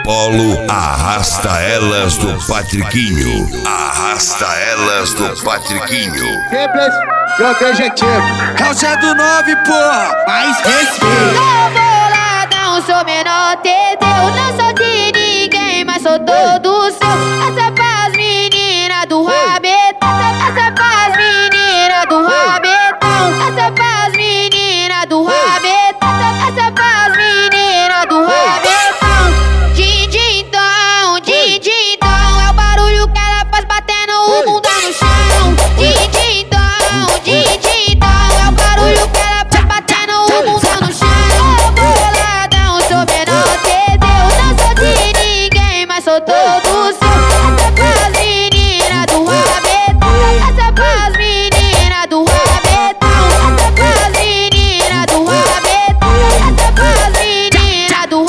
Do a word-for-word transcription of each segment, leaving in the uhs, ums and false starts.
Polo arrasta elas do Patriquinho. Arrasta elas do Patriquinho. Simples e objetivo. Calça do nove, porra, mais respeito. Sou boladão, sou menor, entendeu? Não sou de ninguém, mas sou todo seu. Essa é pras meninas do rabetão. Essa é pras meninas do rabetão. Essa é pras meninas do rabetão. Essa é pras meninas do rabetão. Din-din-dom, din-din-dom, é o barulho que ela faz batendo o bunda no chão. Din-din-dom, din-din-dom, é o barulho que ela faz batendo o bunda no chão. Sou boladão, sou menor, entendeu? Não sou de ninguém, mas sou todo seu. Essa é pras meninas do rabetão. Essa é pras meninas do rabetão. Essa é pras meninas do rabetão. Essa é pras meninas do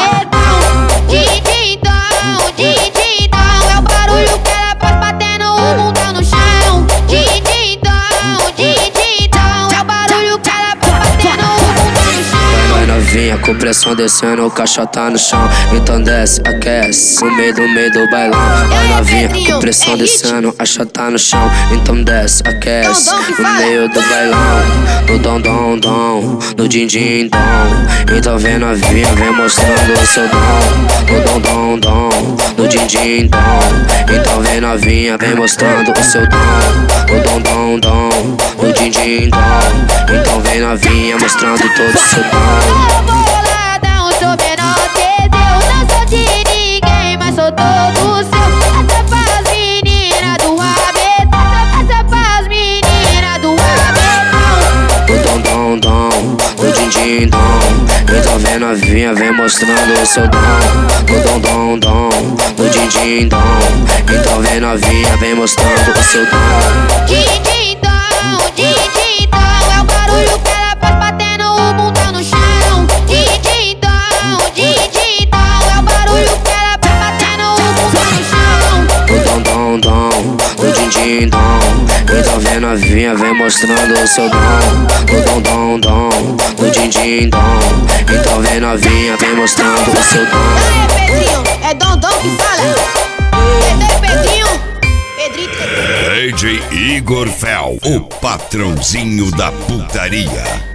rabetão. Din-din-dom, din-din-dom, é o barulho que ela faz batendo o bunda no chão. Din-din-dom, din-din-dom, é o barulho que ela faz batendo o bunda no chão. Vai novinha, com pressão descendo, o caixa tá no chão. Então desce, aquece, no meio do meio do bailão. Vai novinha, com pressão descendo, a chata tá no chão. Então desce, aquece, no meio do bailão. No dom, dom, dom, no din, din, dom. Então vem novinha, vem mostrando o seu dom. No dom, dom, dom, no din, din, dom. Então vem novinha, vem mostrando o seu dom. No dom, dom, dom, no din, din, dom. Então vem novinha, mostrando todo o seu dom. Sou boladão, sou menor, entendeu? Não sou de ninguém, mas sou todo seu. Essa é pras meninas do rabetão. Essa é pras meninas do rabetão. No dom, dom, dom, no din, din, dom. Então vem novinha, vem mostrando o seu dom. No dom, dom, dom, no din, din, dom. Então vem novinha, vem mostrando o seu dom. Din-din-dom, din-din-dom, é o barulho que ela faz batendo o bunda no chão. Din-din-dom, din-din-dom, é o barulho que ela faz batendo o bunda no chão. No dom, dom, dom, no din, din, dom. Então vem novinha, vem mostrando o seu dom. No dom, dom, dom, no din, din, dom. Então vem novinha, vem mostrando o seu dom. Aê, Pedrinho, é Dom-Dom que fala. Cadê Pedrinho? Pedrito. D J Igor Fel, o patrãozinho da putaria.